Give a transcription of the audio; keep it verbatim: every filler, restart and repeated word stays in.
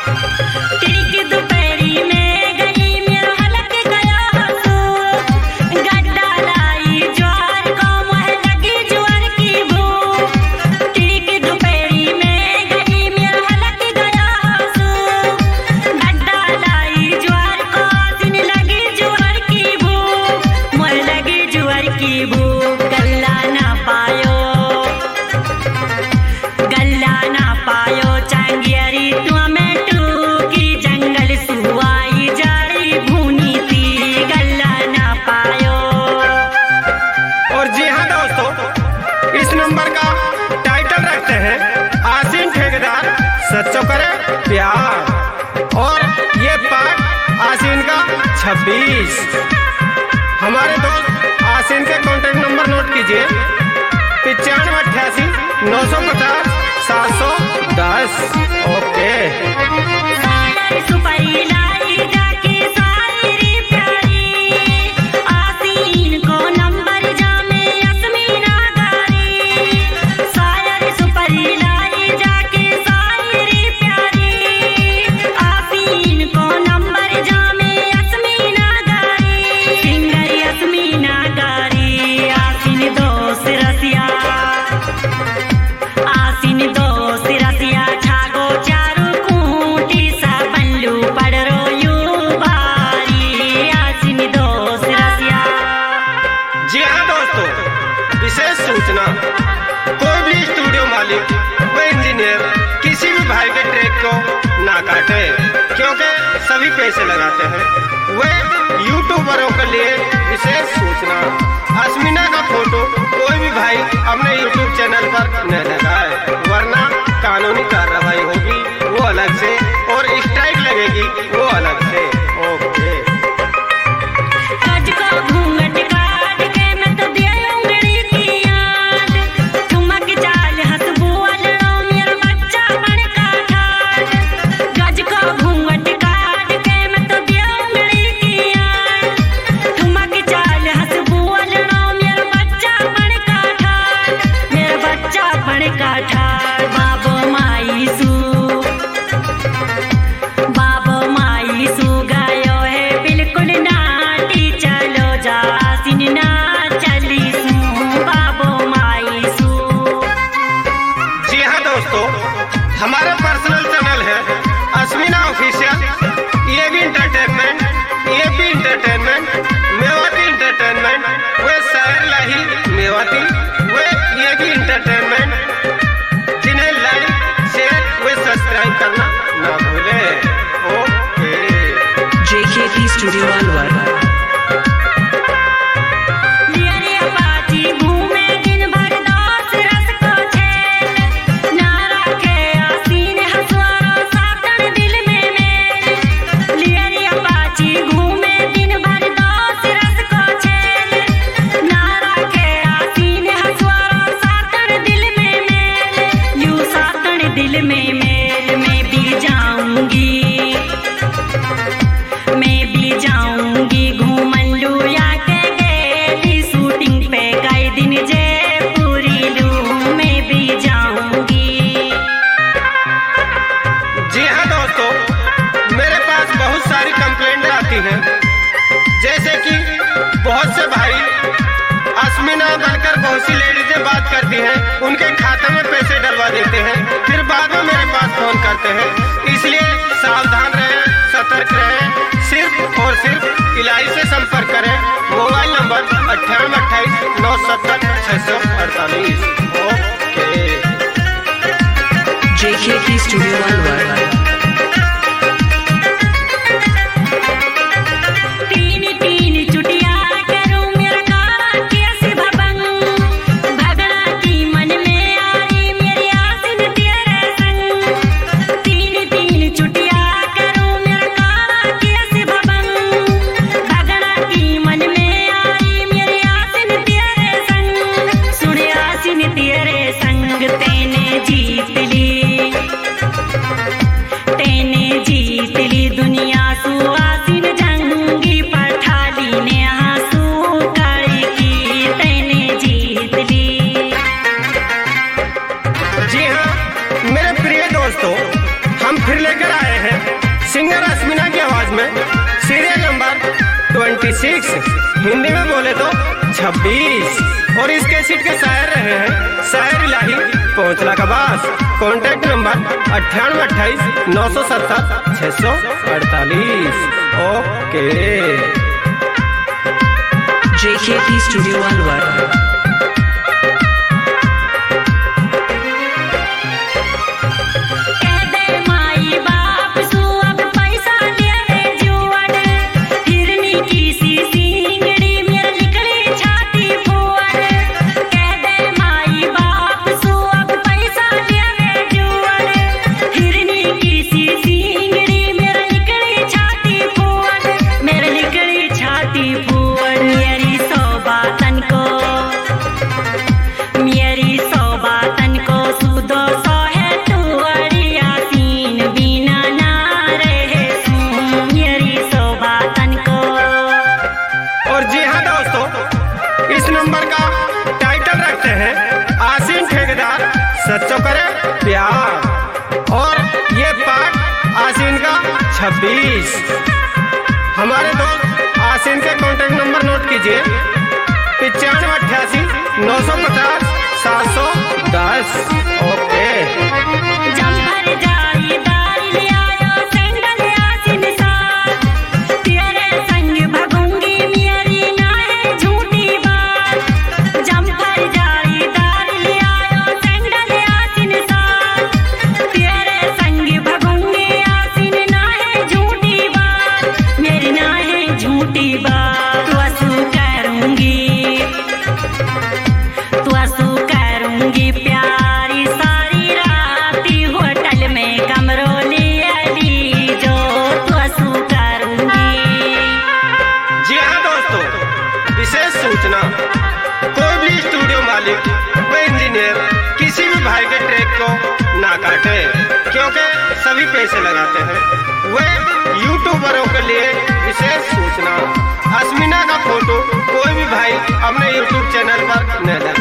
सच्चो करे प्यार। और ये पार्ट आसीन का छब्बीस। हमारे दोस्त आसीन के कॉन्टेक्ट नंबर नोट कीजिए, पचानवे अट्ठासी नौ सौ पचास सात सौ दस। ओके। विशेष सूचना, कोई भी स्टूडियो मालिक व इंजीनियर किसी भी भाई के ट्रैक को ना काटे, क्योंकि सभी पैसे लगाते हैं। वे यूट्यूबरों के लिए विशेष सूचना, अस्मिना का फोटो कोई भी भाई अपने यूट्यूब चैनल पर न लगाए, वरना कानूनी कार्रवाई होगी वो अलग से, और स्ट्राइक लगेगी वो अलग से। ओके। हमारा पर्सनल चैनल है अस्मिना ऑफिशियल, ये भी इंटरटेनमेंट, ये भी इंटरटेनमेंट, मेवाती इंटरटेनमेंट, वे शायर लाही मेवाती, वे ये भी इंटरटेनमेंट। जिन्हें लाइक शेयर वे सब्सक्राइब करना ना भूले। ओके। JKT studio Alwar. दिल में मेल में भी जाऊंगी, मैं भी जाऊंगी घूमन लू या के गेली शूटिंग पे कई दिन जयपुरी लू, मैं भी जाऊंगी। जी हाँ दोस्तों, मेरे पास बहुत सारी कंप्लेंट आती हैं, जैसे कि बहुत से भाई अस्मिना बनकर बहुत सी लेडीजें बात करती हैं, उनके खाते में पैसे डलवा देते हैं, फिर बाद में मेरे पास फोन करते हैं। इसलिए सावधान रहें, सतर्क रहें, सिर्फ और सिर्फ इलाही से संपर्क करें। मोबाइल नंबर अट्ठानवे अट्ठाईस नौ सत्तर छह सौ अड़तालीस। ओके। JKT studio Alwar. तीन हैं सिंगर अस्मिना की आवाज में सीरियल नंबर छब्बीस, हिंदी में बोले तो छब्बीस। और इस कैसेट के शायर रहे हैं शायर इलाही पहुंचला कबास। कॉन्टैक्ट नंबर अट्ठानवे अट्ठाईस नौ सौ सत्तर छः सौ अड़तालीस। ओके। J K T Studio Alwar. सच्चो करे प्यार। और ये पाठ आसीन का छब्बीस। हमारे दोस्त आसीन के कॉन्टैक्ट नंबर नोट कीजिए पचानवे अट्ठासी नौ सौ पचास सात सौ दस। ओके। कोई भी स्टूडियो मालिक व इंजीनियर किसी भी भाई के ट्रैक को ना काटे, क्योंकि सभी पैसे लगाते हैं। वे यूट्यूबरों के लिए विशेष सूचना, अस्मिना का फोटो कोई भी भाई अपने यूट्यूब चैनल पर न डाले।